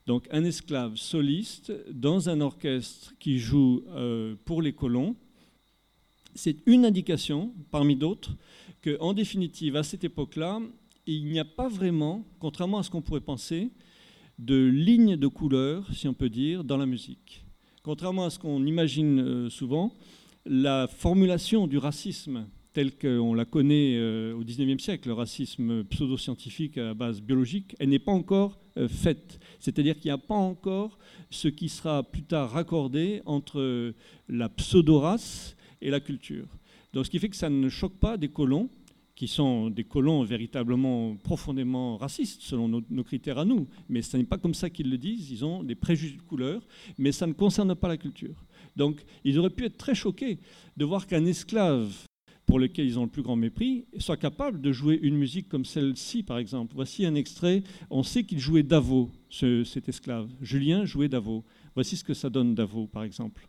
Donc un esclave soliste dans un orchestre qui joue pour les colons, c'est une indication parmi d'autres qu'en définitive, à cette époque-là, il n'y a pas vraiment, contrairement à ce qu'on pourrait penser, de ligne de couleur, si on peut dire, dans la musique. Contrairement à ce qu'on imagine souvent, la formulation du racisme tel qu'on la connaît au XIXe siècle, le racisme pseudo-scientifique à base biologique, elle n'est pas encore faite. C'est-à-dire qu'il n'y a pas encore ce qui sera plus tard raccordé entre la pseudo-race et la culture. Donc, ce qui fait que ça ne choque pas des colons, qui sont des colons véritablement profondément racistes, selon nos critères à nous. Mais ce n'est pas comme ça qu'ils le disent, ils ont des préjugés de couleur, mais ça ne concerne pas la culture. Donc, ils auraient pu être très choqués de voir qu'un esclave, pour lequel ils ont le plus grand mépris, soit capable de jouer une musique comme celle-ci, par exemple. Voici un extrait, on sait qu'il jouait Davo, cet esclave. Julien jouait Davo. Voici ce que ça donne Davo, par exemple.